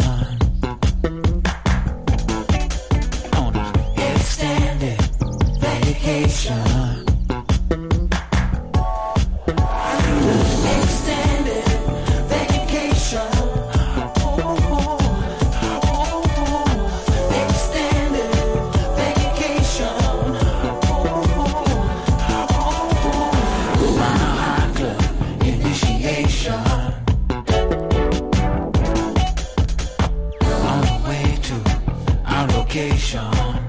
On an extended vacation. Extended vacation. Extended vacation. Mile High Club initiation. On the way to our location.